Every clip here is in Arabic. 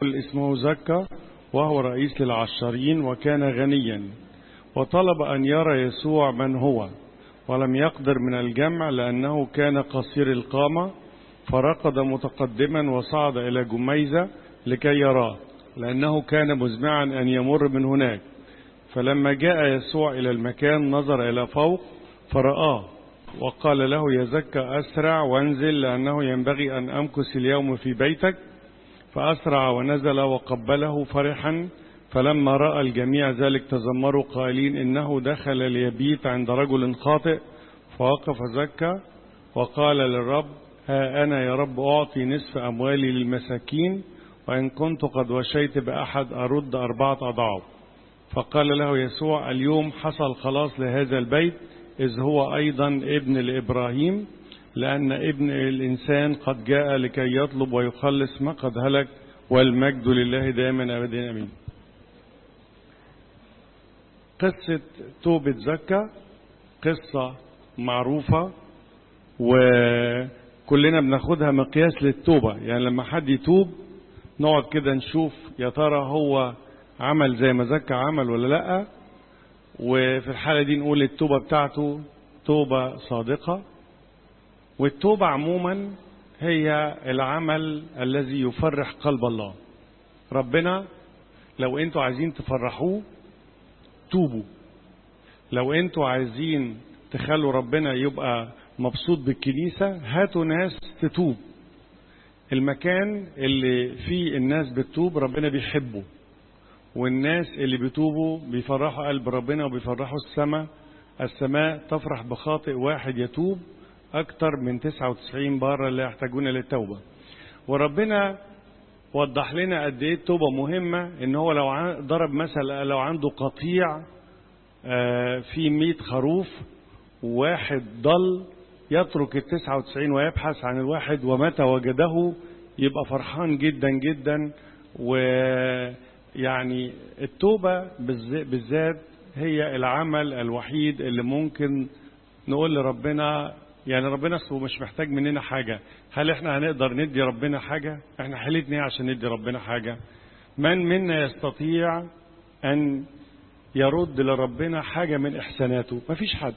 رجل اسمه زكا وهو رئيس للعشارين وكان غنيا، وطلب أن يرى يسوع من هو، ولم يقدر من الجمع لأنه كان قصير القامة، فركض متقدما وصعد إلى جميزة لكي يراه، لأنه كان مزمعا أن يمر من هناك. فلما جاء يسوع إلى المكان نظر إلى فوق فرآه، وقال له: يا زكا أسرع وانزل، لأنه ينبغي أن أمكث اليوم في بيتك. فأسرع ونزل وقبله فرحا. فلما رأى الجميع ذلك تذمروا قائلين: إنه دخل ليبيت عند رجل خاطئ. فوقف زكا وقال للرب: ها أنا يا رب أعطي نصف أموالي للمساكين، وإن كنت قد وشيت بأحد أرد 4 أضعاف. فقال له يسوع: اليوم حصل خلاص لهذا البيت، إذ هو أيضا ابن لإبراهيم، لأن ابن الإنسان قد جاء لكي يطلب ويخلص ما قد هلك، والمجد لله دائما أبدا أمين. قصة توبة زكا قصة معروفة، وكلنا بناخدها مقياس للتوبة. يعني لما حد يتوب نقعد كده نشوف يا ترى هو عمل زي ما زكا عمل ولا لأ، وفي الحالة دي نقول التوبة بتاعته توبة صادقة. والتوبة عموما هي العمل الذي يفرح قلب الله. ربنا لو انتوا عايزين تفرحوه توبوا، لو انتوا عايزين تخلوا ربنا يبقى مبسوط بالكنيسة هاتوا ناس تتوب. المكان اللي فيه الناس بتتوب ربنا بيحبه، والناس اللي بيتوبوا بيفرحوا قلب ربنا وبيفرحوا السماء تفرح بخاطئ واحد يتوب أكتر من 99 بارة اللي يحتاجون للتوبة. وربنا وضح لنا قد ايه التوبة مهمة. ان هو لو ضرب مثل لو عنده قطيع في 100 خروف، وواحد ضل يترك 99 ويبحث عن الواحد، ومتى وجده يبقى فرحان جدا جدا. ويعني التوبة بالذات هي العمل الوحيد اللي ممكن نقول لربنا، يعني ربنا اصله مش محتاج مننا حاجة. هل احنا هنقدر ندي ربنا حاجة؟ احنا حيلتنا ايه عشان ندي ربنا حاجة؟ من منا يستطيع ان يرد لربنا حاجة من احساناته؟ مفيش حد.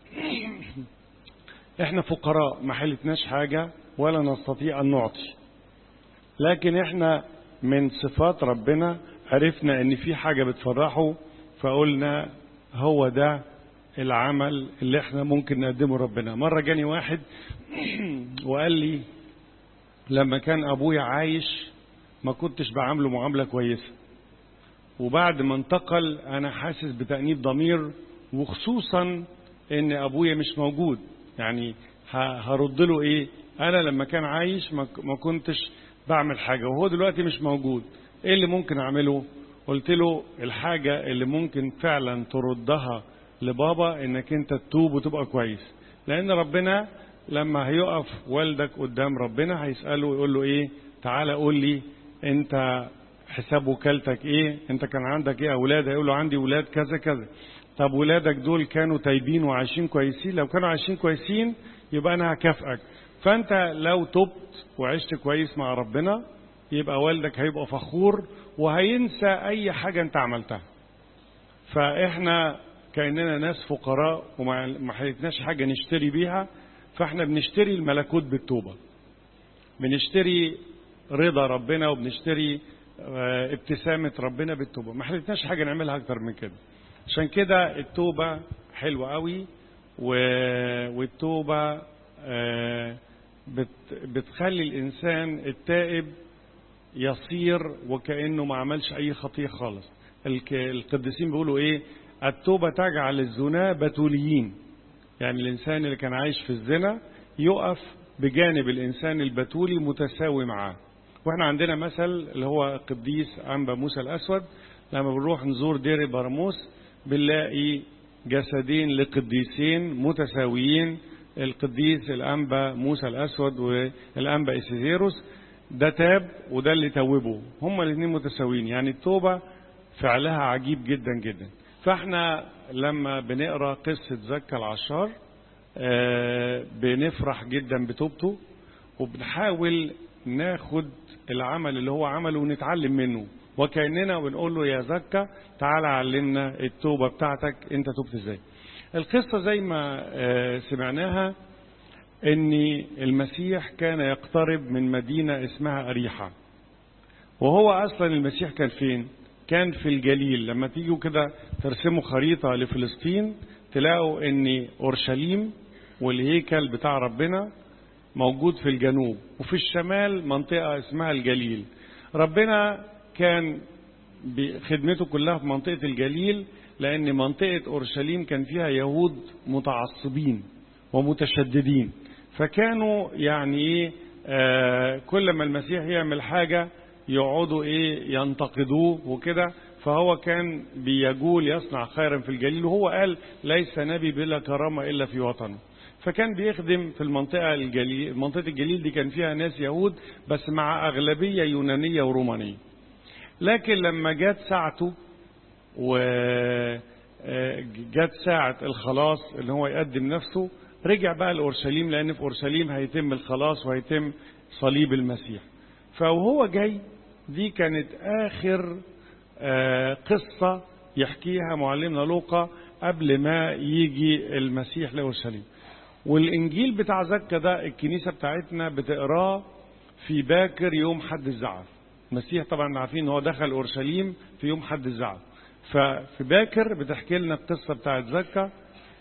احنا فقراء ما حيلتناش حاجة ولا نستطيع ان نعطي، لكن احنا من صفات ربنا عرفنا ان في حاجة بتفرحه، فقلنا هو ده العمل اللي احنا ممكن نقدمه ربنا. مرة جاني واحد وقال لي: لما كان ابويا عايش ما كنتش بعامله معاملة كويسة، وبعد ما انتقل انا حاسس بتأنيب ضمير، وخصوصا ان ابويا مش موجود. يعني هرد له ايه؟ انا لما كان عايش ما كنتش بعمل حاجة، وهو دلوقتي مش موجود، ايه اللي ممكن اعمله؟ قلت له الحاجة اللي ممكن فعلا تردها لبابا انك انت تتوب وتبقى كويس. لان ربنا لما هيقف والدك قدام ربنا هيسأله ويقول له ايه؟ تعالى قول لي انت حساب وكالتك ايه؟ انت كان عندك ايه اولاد؟ هيقول له عندي اولاد كذا كذا. طب ولادك دول كانوا تايبين وعايشين كويسين؟ لو كانوا عايشين كويسين يبقى انا هكافئك. فانت لو تبت وعشت كويس مع ربنا يبقى والدك هيبقى فخور وهينسى اي حاجة انت عملتها. فاحنا كأننا ناس فقراء وما حيلتناش حاجة نشتري بيها، فاحنا بنشتري الملكوت بالتوبة، بنشتري رضا ربنا وبنشتري ابتسامة ربنا بالتوبة. ما حيلتناش حاجة نعملها اكتر من كده. عشان كده التوبة حلوة قوي، والتوبة بتخلي الإنسان التائب يصير وكأنه ما عملش أي خطية خالص. القديسين بيقولوا إيه؟ التوبة تجعل الزنا بتوليين. يعني الإنسان اللي كان عايش في الزنا يقف بجانب الإنسان البتولي متساوي معاه. وإحنا عندنا مثل اللي هو قديس أنبا موسى الأسود. لما بنروح نزور دير براموس بنلاقي جسدين لقديسين متساويين، القديس الأنبا موسى الأسود والأنبا إسيزيروس. ده تاب وده اللي توبه، هما الاثنين متساويين. يعني التوبة فعلها عجيب جدا جدا. فاحنا لما بنقرأ قصة زكا العشار بنفرح جدا بتوبته، وبنحاول ناخد العمل اللي هو عمله ونتعلم منه، وكأننا بنقول له يا زكا تعالى علمنا التوبة بتاعتك، انت توبت ازاي. القصة زي ما سمعناها ان المسيح كان يقترب من مدينة اسمها أريحة، وهو اصلا المسيح كان فين؟ كان في الجليل. لما تيجوا كده ترسموا خريطة لفلسطين تلاقوا ان اورشليم والهيكل بتاع ربنا موجود في الجنوب، وفي الشمال منطقة اسمها الجليل. ربنا كان بخدمته كلها في منطقة الجليل، لأن منطقة أورشليم كان فيها يهود متعصبين ومتشددين، فكانوا يعني كل ما المسيح يعمل حاجة يقعدوا ينتقدوه وكده. فهو كان بيجول يصنع خيرا في الجليل، وهو قال ليس نبي بلا كرامة إلا في وطنه. فكان بيخدم في المنطقة الجليل. منطقة الجليل دي كان فيها ناس يهود بس مع أغلبية يونانية ورومانية. لكن لما جت ساعته وجت ساعة الخلاص اللي هو يقدم نفسه، رجع بقى لأورشليم، لأن في أورشليم هيتم الخلاص وهيتم صليب المسيح. فوهو جاي دي كانت آخر قصة يحكيها معلمنا لوقا قبل ما يجي المسيح لأورشليم. والإنجيل بتاع زكا ده الكنيسة بتاعتنا بتقراه في باكر يوم حد الزعف. المسيح طبعا عارفين ان هو دخل أورشليم في يوم حد الزعف، ففي باكر بتحكي لنا القصة بتاعت زكا.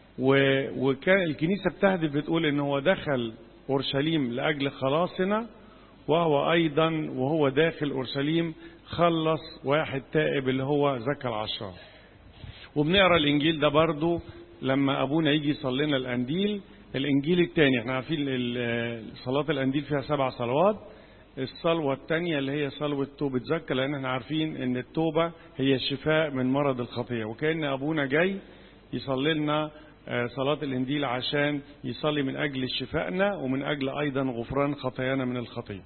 وكان الكنيسة بتهدف بتقول ان هو دخل أورشليم لأجل خلاصنا، وهو أيضا وهو داخل أورشليم خلص واحد تائب اللي هو زكا العشار. وبنقرأ الإنجيل ده برضو لما أبونا يجي يصلي لنا الأنديل. الإنجيل الثاني احنا عارفين صلاة الأنديل فيها 7 صلوات. الصلوة الثانية اللي هي صلوة توبة زكا، لأن احنا عارفين ان التوبة هي الشفاء من مرض الخطية، وكأن أبونا جاي يصلي لنا صلاة الإنجيل عشان يصلي من أجل شفائنا ومن أجل أيضا غفران خطايانا من الخطية.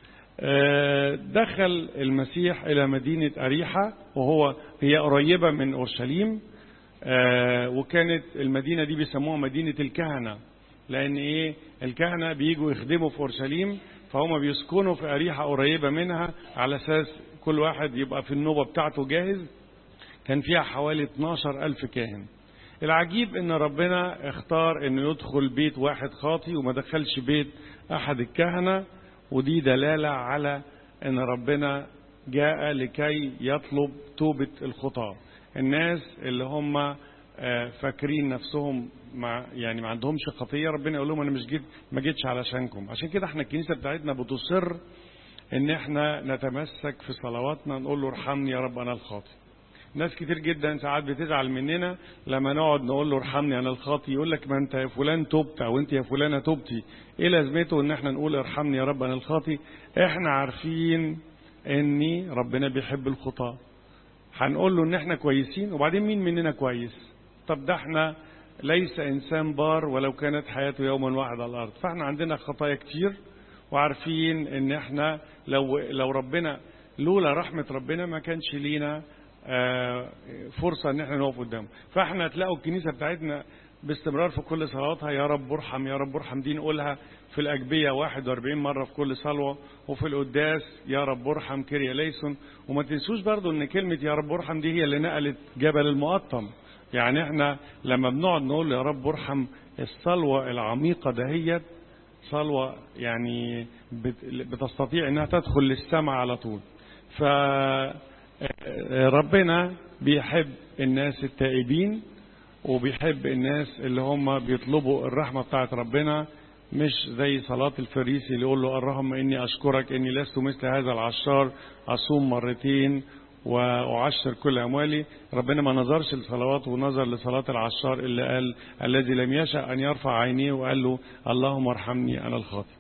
دخل المسيح إلى مدينة أريحة، هي قريبة من أورشليم، وكانت المدينة دي بيسموها مدينة الكهنة، لأن الكهنة بيجوا يخدموا في أورشليم، فهم بيسكنوا في أريحة قريبة منها على أساس كل واحد يبقى في النوبة بتاعته جاهز. كان فيها حوالي 12,000 كاهن. العجيب ان ربنا اختار انه يدخل بيت واحد خاطي وما دخلش بيت احد الكهنة، ودي دلالة على ان ربنا جاء لكي يطلب توبة الخطاة. الناس اللي هم فاكرين نفسهم ما عندهمش خطية، ربنا يقول لهم انا ما جيتش علشانكم. عشان كده احنا الكنيسة بتاعتنا بتصر ان احنا نتمسك في صلواتنا نقول له ارحمني يا رب انا الخاطي. ناس كتير جدا ساعات بتزعل مننا لما نقعد نقول له ارحمني انا الخاطي، يقول لك ما انت يا فلان تبت او انت يا فلانه تبتي، ايه لازمته ان احنا نقول ارحمني يا رب انا الخاطي؟ احنا عارفين ان ربنا بيحب الخطاة، هنقول له ان احنا كويسين، وبعدين مين مننا كويس؟ طب ده احنا ليس انسان بار ولو كانت حياته يوما واحد على الارض، فاحنا عندنا خطايا كتير، وعارفين ان احنا لو ربنا لولا رحمة ربنا ما كانش لينا فرصة ان احنا نقف قدامه. فاحنا تلاقوا الكنيسة بتاعتنا باستمرار في كل صلواتها يا رب ارحم يا رب ارحم، دي نقولها في الأجبية 41 مرة في كل صلوة، وفي القداس يا رب ارحم كيريا ليسون. وما تنسوش برضو ان كلمة يا رب ارحم دي هي اللي نقلت جبل المقطم. يعني احنا لما بنقعد نقول يا رب ارحم، الصلوة العميقة دهيت صلوة يعني بتستطيع انها تدخل للسماء على طول. فربنا بيحب الناس التائبين، وبيحب الناس اللي هم بيطلبوا الرحمة بتاعت ربنا، مش زي صلاة الفريسي اللي يقول له اللهم إني أشكرك إني لست مثل هذا العشار أصوم مرتين وأعشر كل أموالي. ربنا ما نظرش لصلواته ونظر لصلاة العشار اللي قال الذي لم يشأ أن يرفع عينيه وقال له اللهم ارحمني أنا الخاطئ.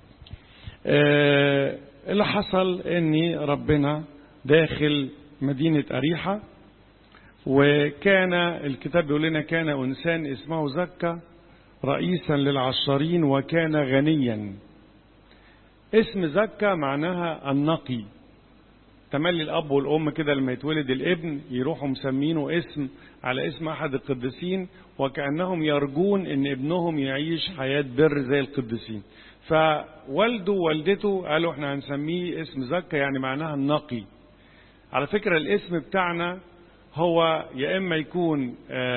اللي حصل إن ربنا داخل مدينة أريحة، وكان الكتاب بيقول لنا كان إنسان اسمه زكا رئيسا للعشارين وكان غنيا. اسم زكا معناها النقي. تملي الأب والأم كده لما يتولد الابن يروحوا مسمينه اسم على اسم أحد القديسين، وكأنهم يرجون إن ابنهم يعيش حياة بر زي القديسين. فوالده ووالدته قالوا احنا هنسميه اسم زكا، يعني معناها النقي. على فكرة الاسم بتاعنا هو يا إما يكون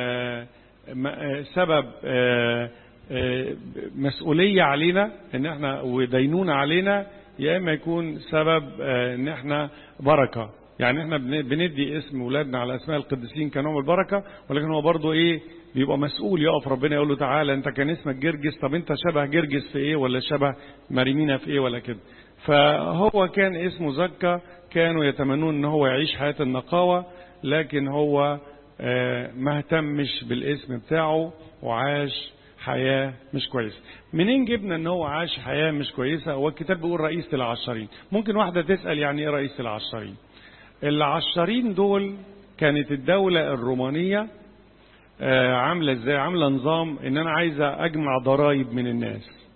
سبب مسؤولية علينا ان احنا ودينونة علينا، يا إما يكون سبب ان احنا بركة. يعني احنا بندي اسم ولادنا على اسماء القديسين كنوع من البركة، ولكن هو برضو ايه، بيبقى مسؤول يقف ربنا يقول له تعالى انت كان اسمك جرجس، طب انت شبه جرجس في ايه، ولا شبه مريمينا في ايه ولا كده. فهو كان اسمه زكا، كانوا يتمنون ان هو يعيش حياة النقاوة، لكن هو ما اهتمش بالاسم بتاعه وعاش حياة مش كويسة. منين جبنا ان هو عاش حياة مش كويسة؟ هو الكتاب بيقول رئيس العشرين. ممكن واحدة تسأل يعني ايه رئيس العشرين؟ العشرين دول كانت الدولة الرومانية عاملة ازاي؟ عاملة نظام ان انا عايزة اجمع ضرائب من الناس،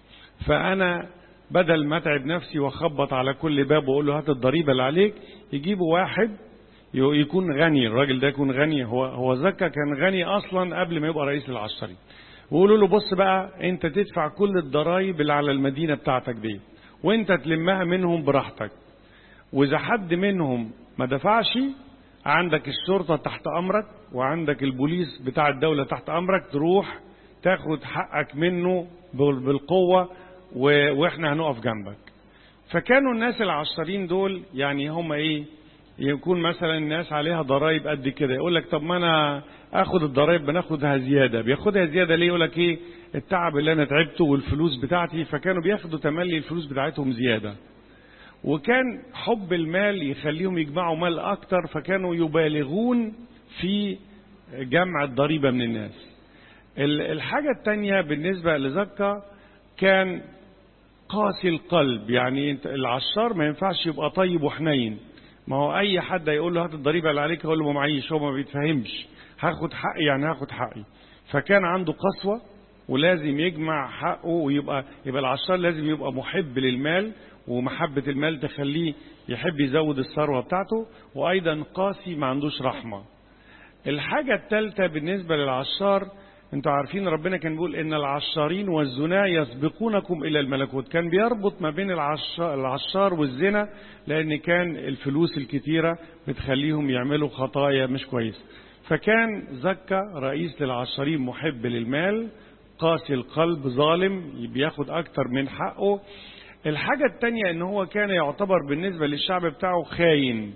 فانا بدل ما اتعب نفسي واخبط على كل باب واقول له هات الضريبة اللي عليك، يجيبوا واحد يكون غني، الراجل ده يكون غني، هو زكا كان غني اصلا قبل ما يبقى رئيس العشرين، ويقولوا له بص بقى انت تدفع كل الضرائب اللي على المدينة بتاعتك دي وانت تلمها منهم براحتك، واذا حد منهم ما دفعش عندك الشرطة تحت امرك وعندك البوليس بتاع الدولة تحت امرك، تروح تاخد حقك منه بالقوة واحنا هنقف جنبك. فكانوا الناس العشرين دول يعني هم ايه، يكون مثلا الناس عليها ضرائب قد كده، يقول لك طب ما انا اخد الضرائب بناخدها زيادة. بياخدها زيادة ليه؟ يقول لك ايه، التعب اللي انا تعبته والفلوس بتاعتي، فكانوا بياخدوا تملي الفلوس بتاعتهم زيادة. وكان حب المال يخليهم يجمعوا مال اكتر، فكانوا يبالغون في جمع الضريبة من الناس. الحاجة التانية بالنسبة لزكا كان قاسي القلب. يعني العشار ما ينفعش يبقى طيب وحنين، ما هو اي حد يقول له هات الضريبة اللي عليك يقول له ما معيش، هو ما بيتفهمش هاخد حقي يعني هاخد حقي. فكان عنده قسوة ولازم يجمع حقه، ويبقى العشار لازم يبقى محب للمال، ومحبة المال تخليه يحب يزود الثروة بتاعته، وايضا قاسي ما عندوش رحمة. الحاجة الثالثة بالنسبة للعشار، انتوا عارفين ربنا كان بيقول ان العشارين والزنا يسبقونكم الى الملكوت. كان بيربط ما بين العشار والزنا، لان كان الفلوس الكتيرة بتخليهم يعملوا خطايا مش كويسة. فكان زكا رئيس للعشارين، محب للمال، قاسي القلب، ظالم، بياخد اكتر من حقه. الحاجة التانية ان هو كان يعتبر بالنسبة للشعب بتاعه خاين.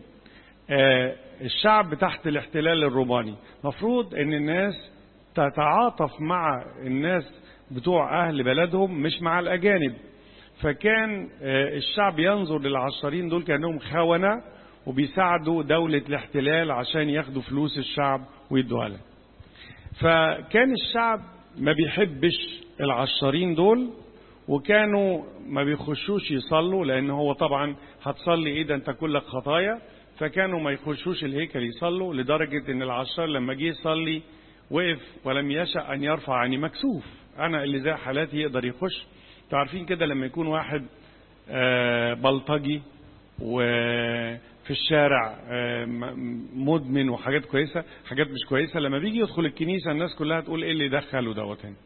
الشعب تحت الاحتلال الروماني مفروض ان الناس تتعاطف مع الناس بتوع اهل بلدهم مش مع الاجانب، فكان الشعب ينظر للعشارين دول كأنهم خونة وبيساعدوا دولة الاحتلال عشان ياخدوا فلوس الشعب ويدوها لها. فكان الشعب ما بيحبش العشارين دول، وكانوا ما بيخشوش يصلوا، لان هو طبعا هتصلي ايه ده انت كلك خطايا. فكانوا ما يخشوش الهيكل يصلوا، لدرجة ان العشار لما جه يصلي وقف ولم يشأ ان يرفع عني مكسوف. انا اللي زي حالاتي يقدر يخش؟ تعرفين كده لما يكون واحد بلطجي وفي الشارع مدمن وحاجات كويسة حاجات مش كويسة، لما بيجي يدخل الكنيسة الناس كلها تقول ايه اللي دخله دوت هنا،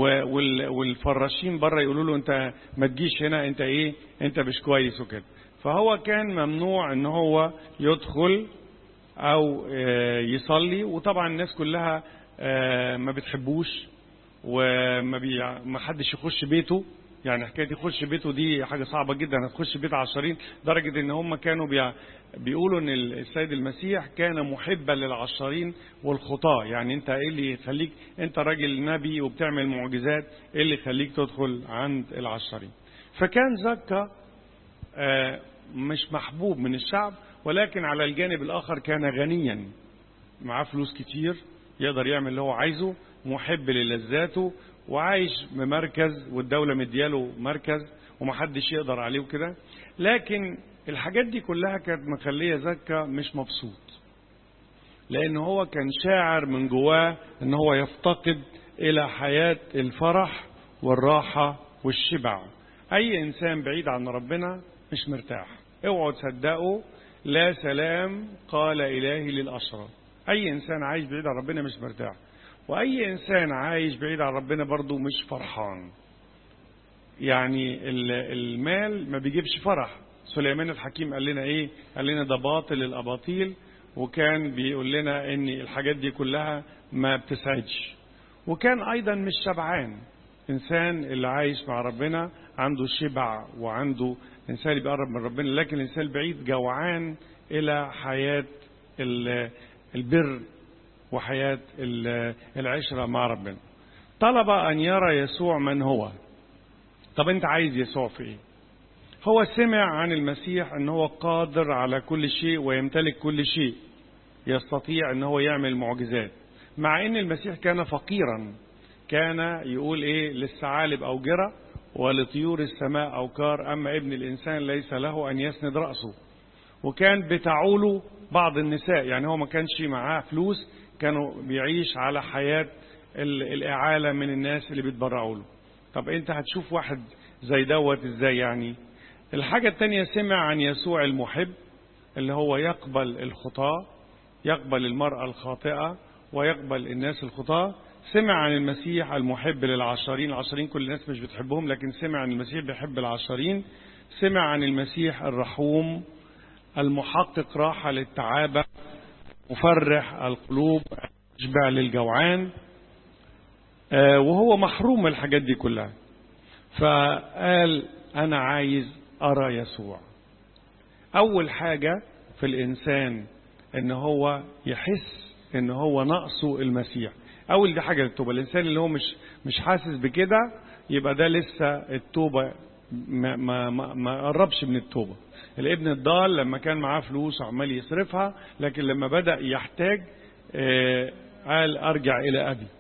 والفراشين بره يقولوا له انت ما تجيش هنا، انت ايه، انت مش كويس وكده. فهو كان ممنوع ان هو يدخل او يصلي، وطبعا الناس كلها ما بتحبوش وما حدش يخش بيته. يعني حكايه يخش بيته دي حاجه صعبه جدا، هتخش بيت عشرين، درجه ان هم كانوا بيقولوا ان السيد المسيح كان محبا للعشرين والخطاه. يعني انت ايه اللي يخليك، انت راجل نبي وبتعمل معجزات، ايه اللي يخليك تدخل عند العشرين؟ فكان زكا مش محبوب من الشعب، ولكن على الجانب الاخر كان غنيا، معاه فلوس كتير يقدر يعمل اللي هو عايزه، محب للذاته، وعايش بمركز والدولة مدياله مركز ومحدش يقدر عليه وكده. لكن الحاجات دي كلها كانت مخلية زكا مش مبسوط، لان هو كان شاعر من جواه ان هو يفتقد الى حياة الفرح والراحة والشبع. اي انسان بعيد عن ربنا مش مرتاح، اوعوا تصدقوا لا سلام قال الهي للاشرار. اي انسان عايش بعيد عن ربنا مش مرتاح، واي انسان عايش بعيد عن ربنا برضو مش فرحان. يعني المال ما بيجيبش فرح. سليمان الحكيم قال لنا ايه؟ قال لنا ده باطل الاباطيل، وكان بيقول لنا ان الحاجات دي كلها ما بتسعدش. وكان ايضا مش شبعان. انسان اللي عايش مع ربنا عنده شبع، وعنده انسان اللي بيقرب من ربنا، لكن الانسان البعيد جوعان الى حياة البر وحياة العشرة مع ربنا. طلب ان يرى يسوع من هو. طب انت عايز يسوع في ايه؟ هو سمع عن المسيح ان هو قادر على كل شيء ويمتلك كل شيء، يستطيع ان هو يعمل معجزات، مع ان المسيح كان فقيرا. كان يقول ايه؟ للثعالب اوجرة ولطيور السماء اوكار، اما ابن الانسان ليس له ان يسند رأسه. وكان بتعوله بعض النساء، يعني هو ما كانش معاه فلوس، كانوا بيعيش على حياة الإعالة من الناس اللي بيتبرعوا له. طب انت هتشوف واحد زي دوت ازاي يعني؟ الحاجة التانية سمع عن يسوع المحب، اللي هو يقبل الخطاة، يقبل المرأة الخاطئة ويقبل الناس الخطاة. سمع عن المسيح المحب للعشرين. العشرين كل الناس مش بتحبهم، لكن سمع عن المسيح بيحب العشرين. سمع عن المسيح الرحوم المحقق راحة للتعابة، مفرح القلوب، يشبع للجوعان، وهو محروم من الحاجات دي كلها. فقال أنا عايز أرى يسوع. أول حاجة في الإنسان إن هو يحس إن هو نقصه المسيح. أول دي حاجة للتوبة. الإنسان اللي هو مش حاسس بكده، يبقى ده لسه التوبة ما قربش من التوبة. الابن الضال لما كان معاه فلوس وعمال يصرفها، لكن لما بدأ يحتاج قال أرجع إلى أبي.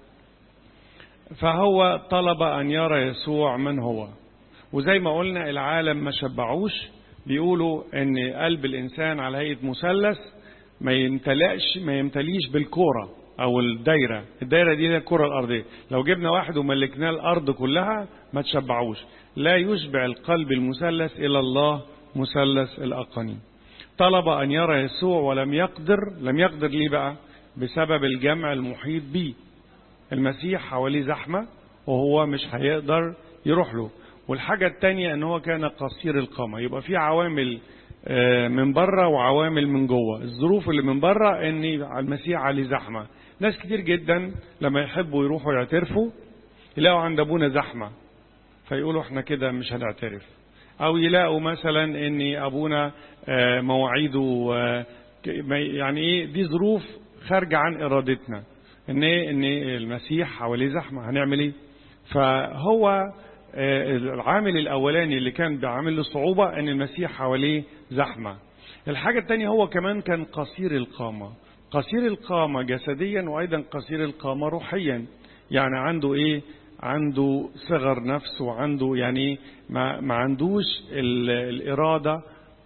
فهو طلب أن يرى يسوع من هو. وزي ما قلنا العالم ما شبعوش. بيقولوا ان قلب الانسان على هيئة مثلث، ما يمتليش بالكورة او الدايرة دي الكرة الارضية. لو جبنا واحد وملكناه الارض كلها ما تشبعوش. لا يشبع القلب المثلث الى الله مثلث الاقانيم. طلب ان يرى يسوع ولم يقدر. لم يقدر ليه بقى؟ بسبب الجمع المحيط به. المسيح حواليه زحمة وهو مش هيقدر يروح له. والحاجة التانية ان هو كان قصير القامة. يبقى في عوامل من بره وعوامل من جوه. الظروف اللي من بره ان المسيح عليه زحمة. ناس كتير جدا لما يحبوا يروحوا يعترفوا يلاقوا عند ابونا زحمة، فيقولوا احنا كده مش هنعترف. او يلاقوا مثلا ان ابونا مواعيده يعني ايه، دي ظروف خارجة عن ارادتنا، ان المسيح حواليه زحمة، هنعمل ايه؟ فهو العامل الاولاني اللي كان بيعمل له صعوبة ان المسيح حواليه زحمة. الحاجة التانية هو كمان كان قصير القامة. قصير القامة جسديا وايضا قصير القامة روحيا. يعني عنده ايه؟ عنده صغر نفس، وعنده يعني ما عندوش الارادة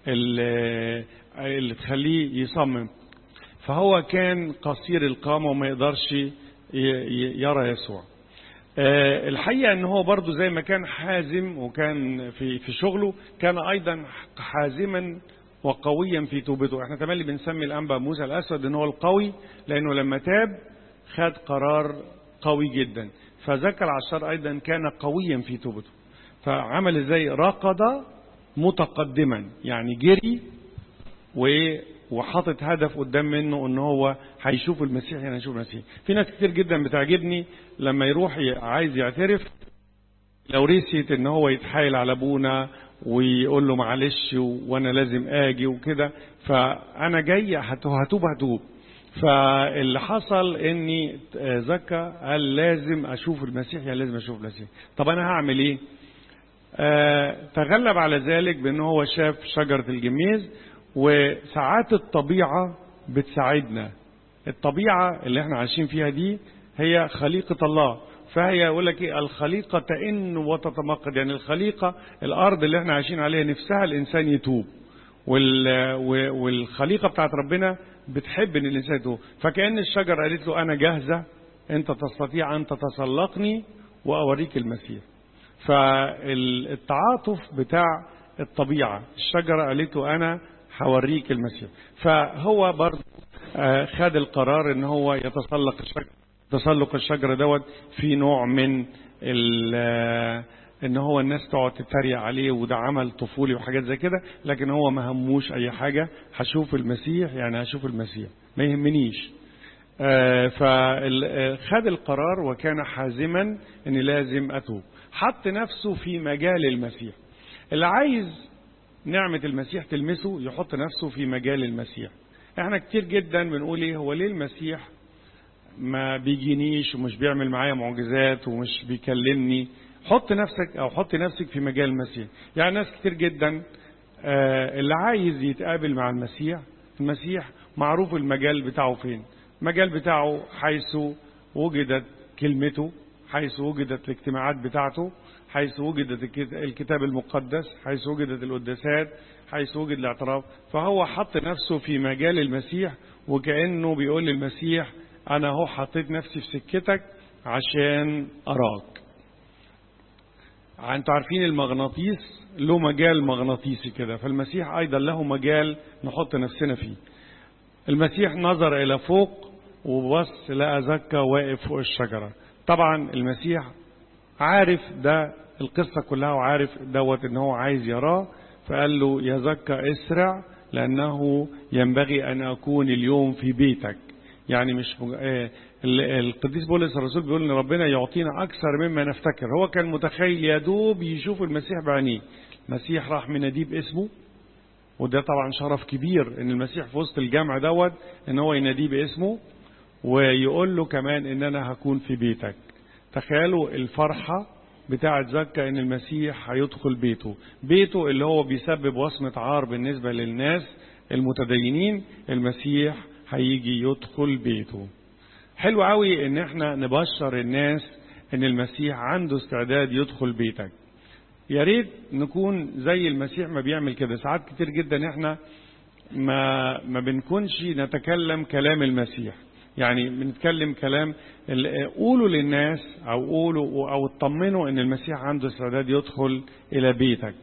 اللي تخليه يصمم. فهو كان قصير القامة وما يقدرش يرى يسوع. الحقيقة ان هو برضو زي ما كان حازم وكان في شغله، كان ايضا حازما وقويا في توبته. احنا تملي بنسمي الانبا موسى الاسود ان هو القوي، لانه لما تاب خد قرار قوي جدا. فذاك العشار ايضا كان قويا في توبته. فعمل ازاي؟ ركض متقدما، يعني جري وحاطط هدف قدام منه ان هو هيشوف المسيح. يعني هيشوف المسيح. في ناس كتير جدا بتعجبني لما يروح عايز يعترف، لو ريسيت ان هو يتحايل على ابونا ويقول له معلش وانا لازم اجي وكده، فانا جاي هتوب. فاللي حصل اني زكا قال لازم اشوف المسيح، يعني لازم اشوف المسيح. طب انا هعمل ايه؟ تغلب على ذلك بان هو شاف شجرة الجميز. وساعات الطبيعة بتساعدنا. الطبيعة اللي احنا عايشين فيها دي هي خليقة الله. فهي يقول لك ايه؟ الخليقة تئن وتتمقد. يعني الخليقة الارض اللي احنا عايشين عليها نفسها الانسان يتوب، والخليقة بتاعت ربنا بتحب ان الانسان يتوب. فكأن الشجرة قالت له انا جاهزة، انت تستطيع ان تتسلقني واوريك المسيح. فالتعاطف بتاع الطبيعة، الشجرة قالت له انا هوريك المسيح. فهو برضه خد القرار ان هو يتسلق الشجرة. تسلق الشجرة دوت في نوع من ان هو الناس تقعد تتريق عليه وده عمل طفولي وحاجات زي كده، لكن هو ما هموش اي حاجة، هشوف المسيح يعني هشوف المسيح ما يهمنيش. فخد القرار وكان حازما ان لازم اتوب، حط نفسه في مجال المسيح. اللي عايز نعمة المسيح تلمسه يحط نفسه في مجال المسيح. احنا كتير جدا بنقول ايه، هو ليه المسيح ما بيجينيش ومش بيعمل معايا معجزات ومش بيكلمني؟ حط نفسك او حط نفسك في مجال المسيح. يعني ناس كتير جدا اللي عايز يتقابل مع المسيح، المسيح معروف المجال بتاعه فين. المجال بتاعه حيث وجدت كلمته، حيث وجدت الاجتماعات بتاعته، حيث وجدت الكتاب المقدس، حيث وجدت القداسات، حيث وجد الاعتراف. فهو حط نفسه في مجال المسيح، وكأنه بيقول للمسيح أنا هو حطيت نفسي في سكتك عشان أراك. انتوا عارفين المغناطيس له مجال مغناطيسي كده، فالمسيح أيضا له مجال نحط نفسنا فيه. المسيح نظر إلى فوق وبص لقى زكا واقف فوق الشجرة. طبعا المسيح عارف ده القصة كلها وعارف دوت ان هو عايز يراه، فقال له يا زكا اسرع لأنه ينبغي أن أكون اليوم في بيتك. يعني مش القديس بولس الرسول بيقول ان ربنا يعطينا اكثر مما نفتكر. هو كان متخيل يا دوب يشوف المسيح بعينيه. المسيح راح مناديه باسمه، وده طبعا شرف كبير ان المسيح في وسط الجمع دوت ان هو يناديه باسمه ويقول له كمان ان انا هكون في بيتك. تخيلوا الفرحة بتاعت زكا ان المسيح هيدخل بيته اللي هو بيسبب وصمة عار بالنسبة للناس المتدينين. المسيح هيجي يدخل بيته. حلو قوي ان احنا نبشر الناس ان المسيح عنده استعداد يدخل بيتك. يا ريت نكون زي المسيح ما بيعمل كده. ساعات كتير جدا احنا ما بنكونش نتكلم كلام المسيح، يعني بنتكلم كلام قولوا للناس او قولوا او اطمنوا ان المسيح عنده استعداد يدخل الى بيتك.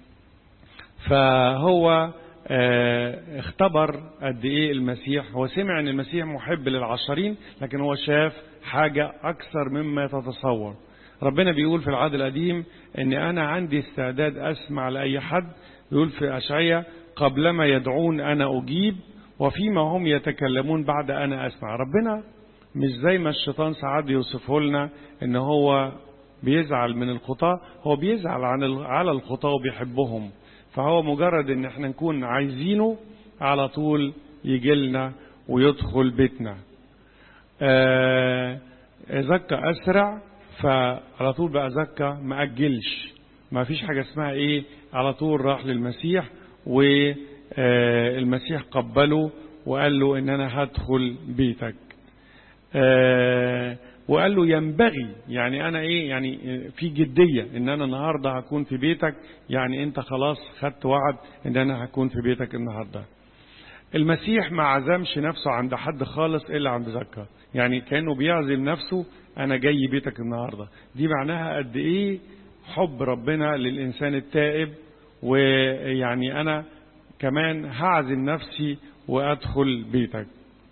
فهو اختبر قد ايه المسيح. هو سمع ان المسيح محب للعشرين، لكن هو شاف حاجة اكثر مما تتصور. ربنا بيقول في العهد القديم ان انا عندي استعداد اسمع لاي حد. بيقول في اشعياء قبلما يدعون انا اجيب وفيما هم يتكلمون بعد انا اسمع. ربنا مش زي ما الشيطان ساعات يوصفه لنا ان هو بيزعل من الخطاة. هو بيزعل على الخطاة وبيحبهم. فهو مجرد ان احنا نكون عايزينه على طول يجي لنا ويدخل بيتنا. زكا اسرع، فعلى طول بقى زكا ما اجلش. ما فيش حاجة اسمها ايه، على طول راح للمسيح والمسيح قبله وقال له ان انا هدخل بيتك. وقال له ينبغي، يعني انا ايه، يعني في جدية ان انا النهاردة هكون في بيتك. يعني انت خلاص خدت وعد ان انا هكون في بيتك النهاردة. المسيح ما عزمش نفسه عند حد خالص الا عند زكا. يعني كأنه بيعزم نفسه انا جاي بيتك النهاردة. دي معناها قد ايه حب ربنا للانسان التائب. ويعني انا كمان هعزم نفسي وادخل بيتك.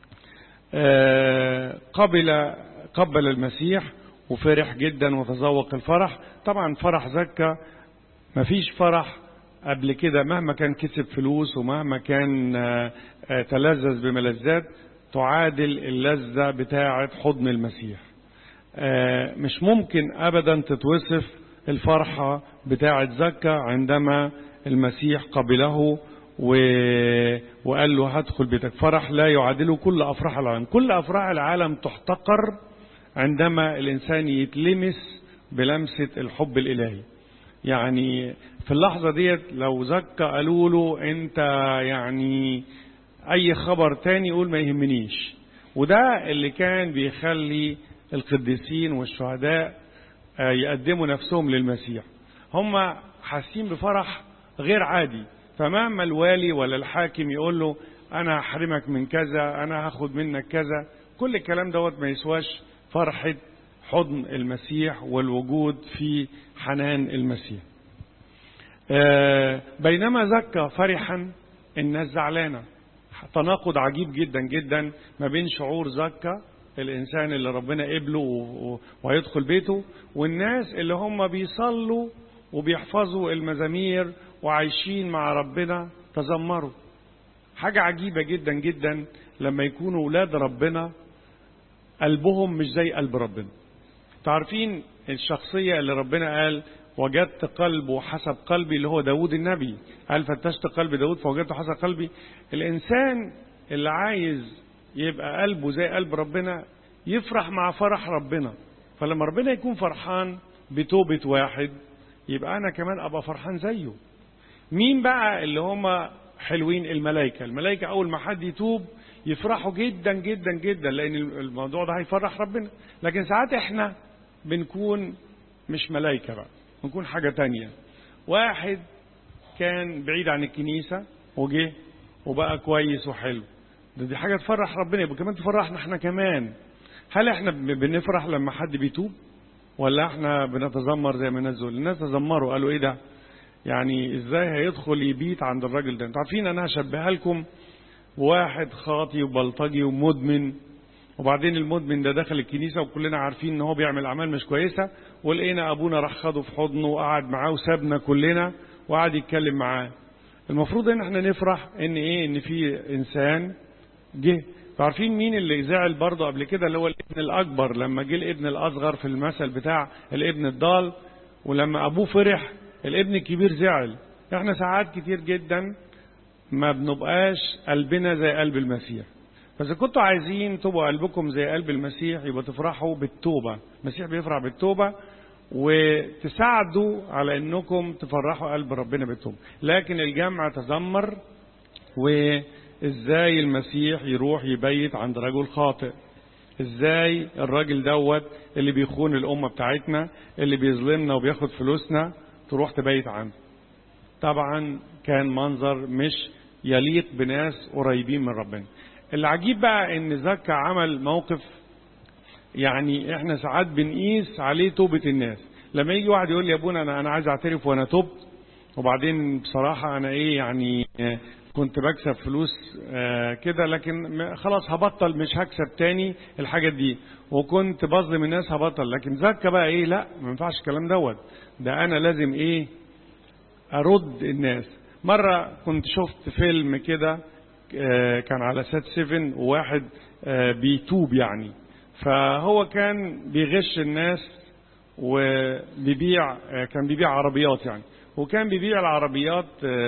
قبل المسيح وفرح جدا وتذوق الفرح. طبعا فرح زكا مفيش فرح قبل كده، مهما كان كسب فلوس ومهما كان تلذذ بملذات تعادل اللذة بتاعة حضن المسيح. مش ممكن ابدا تتوصف الفرحة بتاعة زكا عندما المسيح قبله وقال له هدخل بيتك. فرح لا يعادله كل أفراح العالم. كل أفراح العالم تحتقر عندما الإنسان يتلمس بلمسة الحب الإلهي. يعني في اللحظة ديت لو زكا قالوا له أنت يعني أي خبر تاني يقول ما يهمنيش. وده اللي كان بيخلي القديسين والشهداء يقدموا نفسهم للمسيح. هم حاسين بفرح غير عادي. فمهما الوالي ولا الحاكم يقول له أنا هحرمك من كذا، أنا هاخد منك كذا، كل الكلام دوت ما يسواش فرحة حضن المسيح والوجود في حنان المسيح. بينما زكا فرحا الناس زعلانة. تناقض عجيب جدا جدا ما بين شعور زكا الإنسان اللي ربنا قبله وهيدخل بيته، والناس اللي هم بيصلوا وبيحفظوا المزامير وعايشين مع ربنا تذمروا. حاجة عجيبة جدا جدا لما يكونوا أولاد ربنا قلبهم مش زي قلب ربنا. تعرفين الشخصية اللي ربنا قال وجدت قلبه حسب قلبي، اللي هو داود النبي، قال فتشت قلب داود فوجدته حسب قلبي. الإنسان اللي عايز يبقى قلبه زي قلب ربنا يفرح مع فرح ربنا. فلما ربنا يكون فرحان بتوبة واحد يبقى أنا كمان أبقى فرحان زيه. مين بقى اللي هم حلوين؟ الملائكة. الملائكة أول ما حد يتوب يفرحوا جدا جدا جدا، لأن الموضوع ده هيفرح ربنا. لكن ساعات احنا بنكون مش ملائكة بقى، بنكون حاجة تانية. واحد كان بعيد عن الكنيسة وجه وبقى كويس وحلو، دي حاجة تفرح ربنا، يبقى كمان تفرحنا احنا كمان. هل احنا بنفرح لما حد بيتوب ولا احنا بنتذمر زي ما الناس دول؟ الناس تذمروا قالوا ايه ده؟ يعني ازاي هيدخل يبيت عند الراجل ده؟ انتوا عارفين انا هشبهها لكم واحد خاطي وبلطجي ومدمن، وبعدين المدمن ده دخل الكنيسة وكلنا عارفين ان هو بيعمل اعمال مش كويسة، ولقينا ابونا راح خده في حضنه وقعد معاه وسابنا كلنا وقعد يتكلم معاه. المفروض ان احنا نفرح ان ايه؟ ان في انسان جه. عارفين مين اللي زعل برضه قبل كده؟ اللي هو الابن الاكبر لما جه الابن الاصغر في المثل بتاع الابن الضال، ولما ابوه فرح الابن الكبير زعل. احنا ساعات كتير جدا ما بنبقاش قلبنا زي قلب المسيح. فإذا كنتوا عايزين تبقوا قلبكم زي قلب المسيح يبقى تفرحوا بالتوبة. المسيح بيفرح بالتوبة، وتساعدوا على انكم تفرحوا قلب ربنا بالتوبة. لكن الجمع تذمر، وازاي المسيح يروح يبيت عند رجل خاطئ؟ ازاي الراجل دوت اللي بيخون الامة بتاعتنا، اللي بيظلمنا وبياخد فلوسنا، تروح تبيت عنده؟ طبعا كان منظر مش يليق بناس قريبين من ربنا. العجيب بقى ان زكا عمل موقف، يعني احنا ساعات بنقيس عليه توبة الناس. لما يجي واحد يقول لي يا ابونا انا عايز اعترف وانا تبت، وبعدين بصراحة انا ايه يعني كنت بكسب فلوس كده، لكن خلاص هبطل، مش هكسب تاني الحاجات دي، وكنت بظلم الناس هبطل. لكن زكا بقى ايه؟ لا، ما ينفعش الكلام دوت، ده انا لازم ايه؟ ارد الناس. مرة كنت شفت فيلم كده كان على سات 7، وواحد بيتوب يعني، فهو كان بيغش الناس وبيبيع، كان بيبيع عربيات يعني، وكان بيبيع العربيات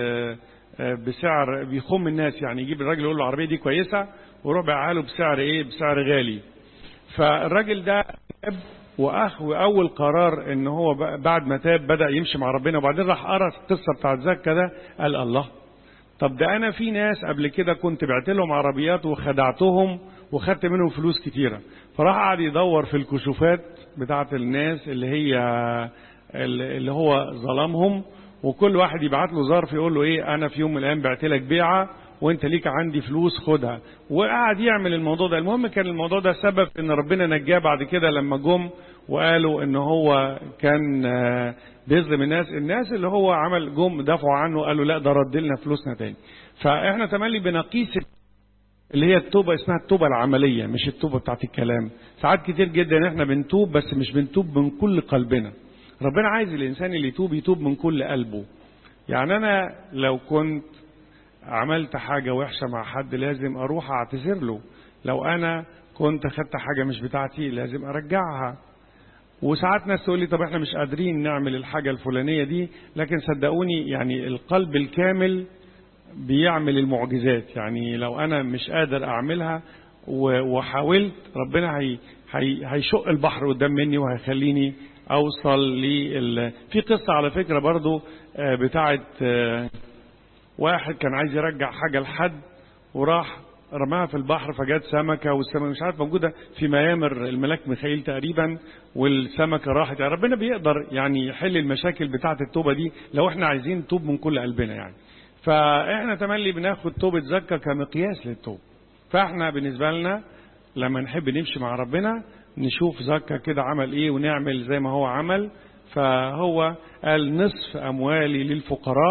بسعر بيخم الناس، يعني يجيب الراجل يقول له العربية دي كويسة ويروح بيعها له بسعر ايه؟ بسعر غالي. فالراجل ده تاب، واول قرار ان هو بعد ما تاب بدأ يمشي مع ربنا، وبعدين راح قرأ القصة بتاعت زكا ده، قال الله، طب ده انا في ناس قبل كده كنت بعت لهم عربيات وخدعتهم وخدت منهم فلوس كتيرة. فراح قعد يدور في الكشوفات بتاعت الناس اللي هو ظلمهم، وكل واحد يبعت له ظرف يقول له ايه؟ انا في يوم من الايام بعت لك بيعة وانت ليك عندي فلوس خدها، وقعد يعمل الموضوع ده. المهم كان الموضوع ده سبب ان ربنا نجاه بعد كده، لما جم وقالوا ان هو كان بيظلم الناس اللي هو عمل، جم دافعوا عنه قالوا لا ده رد لنا فلوسنا تاني. فاحنا تملي بنقيس اللي هي التوبة، اسمها التوبة العملية مش التوبة بتاعت الكلام. ساعات كتير جدا احنا بنتوب بس مش بنتوب من كل قلبنا. ربنا عايز الانسان اللي يتوب من كل قلبه. يعني انا لو كنت عملت حاجة وحشة مع حد لازم اروح اعتذر له، لو انا كنت خدت حاجة مش بتاعتي لازم ارجعها. وساعات ناس تقول لي طب احنا مش قادرين نعمل الحاجة الفلانية دي، لكن صدقوني يعني القلب الكامل بيعمل المعجزات. يعني لو انا مش قادر اعملها وحاولت، ربنا هيشق البحر قدام مني وهيخليني اوصل في قصة على فكرة برضو بتاعت واحد كان عايز يرجع حاجة لحد وراح رماها في البحر، فجات سمكة، والسمكة مش عارف موجودة في ميامر الملاك ميخائيل تقريبا، والسمكة راحت. يعني ربنا بيقدر يعني يحل المشاكل بتاعت التوبة دي لو احنا عايزين نتوب من كل قلبنا يعني. فاحنا تملي بناخد توبة زكا كمقياس للتوب. فاحنا بالنسبة لنا لما نحب نمشي مع ربنا نشوف زكا كده عمل ايه ونعمل زي ما هو عمل. فهو قال نصف اموالي للفقراء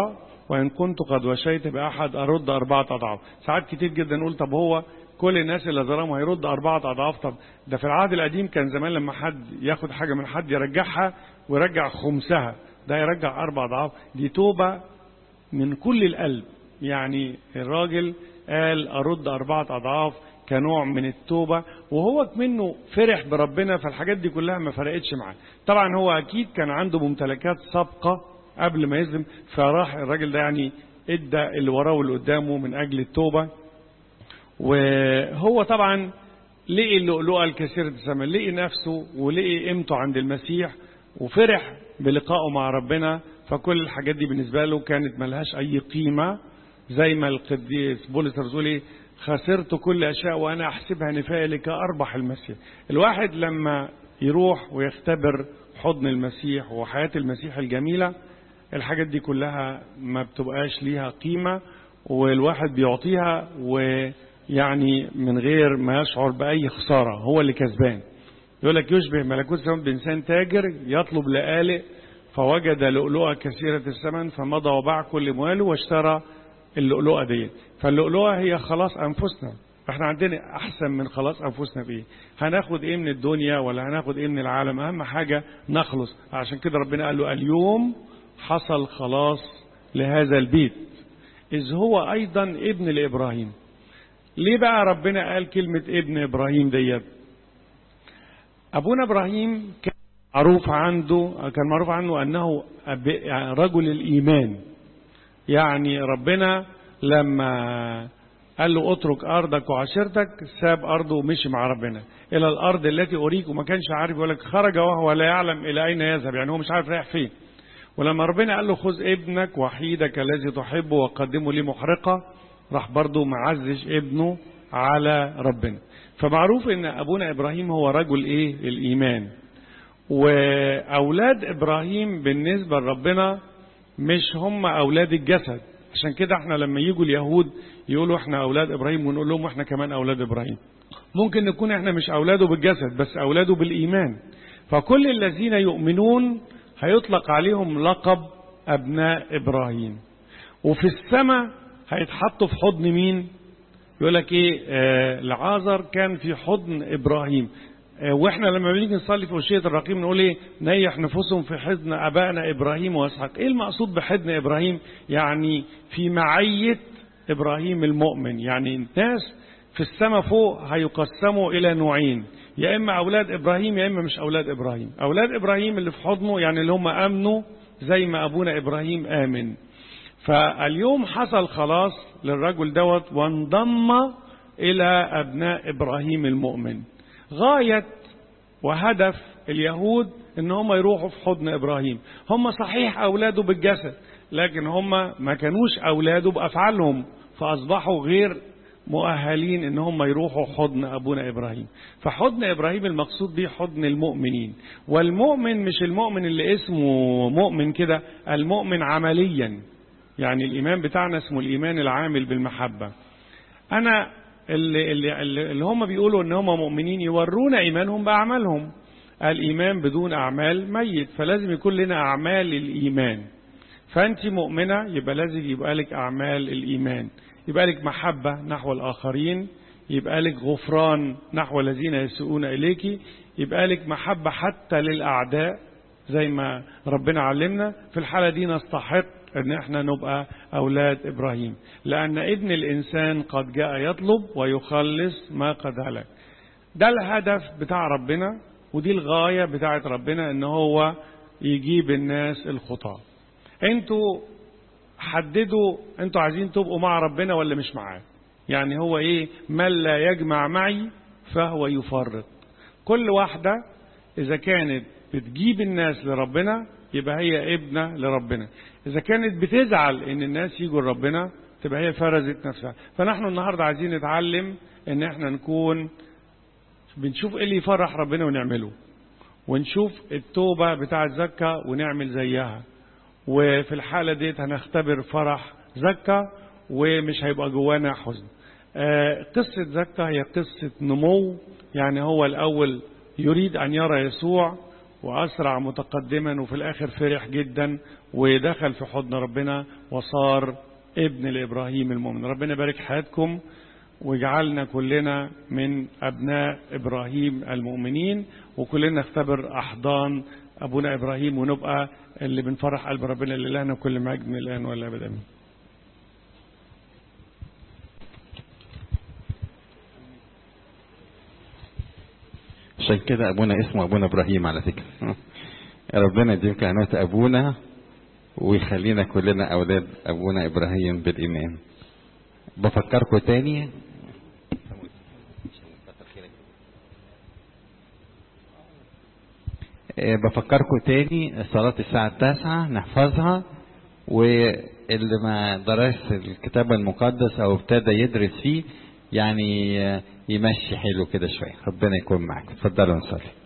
وإن كنت قد وشيت بأحد أرد 4 أضعاف. ساعات كتير جدا نقول طب هو كل الناس اللي ظلموا هيرد 4 أضعاف؟ طب ده في العهد القديم كان زمان لما حد ياخد حاجة من حد يرجعها ويرجع خمسها، ده يرجع 4 أضعاف. دي توبة من كل القلب. يعني الراجل قال أرد 4 أضعاف كنوع من التوبة، وهو منه فرح بربنا، فالحاجات دي كلها ما فرقتش معاه. طبعا هو أكيد كان عنده ممتلكات سابقة قبل ما يظلم، فراح الراجل ده يعني ادى اللي وراه واللي قدامه من أجل التوبة. وهو طبعا لقي اللؤلؤة الكثيرة الثمن، لقي نفسه ولقي قيمته عند المسيح وفرح بلقائه مع ربنا. فكل الحاجات دي بالنسبة له كانت ملهاش أي قيمة، زي ما القديس بولس الرسول خسرت كل أشياء وأنا أحسبها نفاية لكي أربح المسيح. الواحد لما يروح ويختبر حضن المسيح وحياة المسيح الجميلة، الحاجات دي كلها ما بتبقاش ليها قيمة، والواحد بيعطيها ويعني من غير ما يشعر بأي خسارة، هو اللي كسبان. يقول لك يشبه ملكوت السماء بإنسان تاجر يطلب لآلئ فوجد لؤلؤة كثيرة الثمن فمضى وباع كل ماله واشترى اللؤلؤة دي. فاللؤلؤة هي خلاص أنفسنا. احنا عندنا أحسن من خلاص أنفسنا بإيه؟ هناخد إيه من الدنيا ولا هناخد إيه من العالم؟ أهم حاجة نخلص. عشان كده ربنا قال له اليوم حصل خلاص لهذا البيت إذ هو أيضا ابن لإبراهيم. ليه بقى ربنا قال كلمة ابن إبراهيم ديت؟ أبونا إبراهيم كان معروف عنه أنه رجل الإيمان. يعني ربنا لما قال له اترك أرضك وعشيرتك ساب أرضه ومشي مع ربنا إلى الأرض التي أريك، وما كانش عارف، يقول لك خرج وهو لا يعلم إلى أين يذهب، يعني هو مش عارف رايح فين. ولما ربنا قال له خذ ابنك وحيدك الذي تحبه وقدمه لي محرقة، راح برضه معزش ابنه على ربنا. فمعروف ان ابونا ابراهيم هو رجل ايه؟ الإيمان. واولاد ابراهيم بالنسبة لربنا مش هم اولاد الجسد. عشان كده احنا لما يجوا اليهود يقولوا احنا اولاد ابراهيم، ونقول لهم احنا كمان اولاد ابراهيم. ممكن نكون احنا مش اولاده بالجسد بس اولاده بالإيمان. فكل الذين يؤمنون هيطلق عليهم لقب ابناء ابراهيم. وفي السماء هيتحطوا في حضن مين؟ يقول لك ايه؟ لعازر كان في حضن ابراهيم. واحنا لما بنيجي نصلي في عشية الرقيم نقول ايه؟ نيح نفوسهم في حضن ابائنا ابراهيم واسحاق. ايه المقصود بحضن ابراهيم؟ يعني في معية ابراهيم المؤمن. يعني الناس في السماء فوق هيقسموا الى نوعين، يا اما اولاد ابراهيم يا اما مش اولاد ابراهيم. اولاد ابراهيم اللي في حضنه يعني اللي هم امنوا زي ما ابونا ابراهيم امن. فاليوم حصل خلاص للرجل دوت وانضم إلى أبناء إبراهيم المؤمن. غاية وهدف اليهود إن هم يروحوا في حضن إبراهيم. هم صحيح أولاده بالجسد، لكن هم ما كانوش أولاده بأفعالهم، فأصبحوا غير مؤهلين إن هم يروحوا حضن أبونا إبراهيم. فحضن إبراهيم المقصود به حضن المؤمنين. والمؤمن مش المؤمن اللي اسمه مؤمن كده، المؤمن عمليا. يعني الإيمان بتاعنا اسمه الإيمان العامل بالمحبة. أنا اللي هم بيقولوا إن هم مؤمنين يورونا إيمانهم بأعمالهم. الإيمان بدون أعمال ميت، فلازم يكون لنا أعمال الإيمان. فأنت مؤمنة يبقى لازم يبقى لك أعمال الإيمان، يبقى لك محبة نحو الآخرين، يبقى لك غفران نحو الذين يسيئون إليك، يبقى لك محبة حتى للأعداء زي ما ربنا علمنا. في الحالة دي نستحق ان احنا نبقى اولاد ابراهيم، لان ابن الانسان قد جاء يطلب ويخلص ما قد هلك. ده الهدف بتاع ربنا، ودي الغاية بتاعت ربنا، ان هو يجيب الناس الخطاة. انتوا حددوا انتوا عايزين تبقوا مع ربنا ولا مش معاه. يعني هو ايه؟ من لا يجمع معي فهو يفرق. كل واحدة اذا كانت بتجيب الناس لربنا يبقى هي ابنة لربنا. إذا كانت بتزعل إن الناس يجوا لربنا تبقى هي فرزت نفسها. فنحن النهاردة عايزين نتعلم إن احنا نكون بنشوف إيه اللي يفرح ربنا ونعمله، ونشوف التوبة بتاعت زكا ونعمل زيها. وفي الحالة ديت هنختبر فرح زكا ومش هيبقى جوانا حزن. قصة زكا هي قصة نمو. يعني هو الأول يريد أن يرى يسوع، وأسرع متقدما، وفي الآخر فرح جدا ودخل في حضن ربنا وصار ابن لإبراهيم المؤمن. ربنا يبارك حياتكم ويجعلنا كلنا من أبناء إبراهيم المؤمنين، وكلنا نختبر أحضان أبونا إبراهيم ونبقى اللي بنفرح قلب ربنا اللي لنا كل مجد من الآن ولا أبدا. آمين. عشان كده أبونا اسمه أبونا إبراهيم على فكرة. ربنا يديم كهنوت أبونا ويخلينا كلنا أولاد أبونا إبراهيم بالإيمان. بفكركم تاني صلاة الساعة 9 نحفظها، واللي ما درس الكتاب المقدس أو ابتدى يدرس فيه يعني يمشي حلو كده شوية. ربنا يكون معك. اتفضلوا نصلي.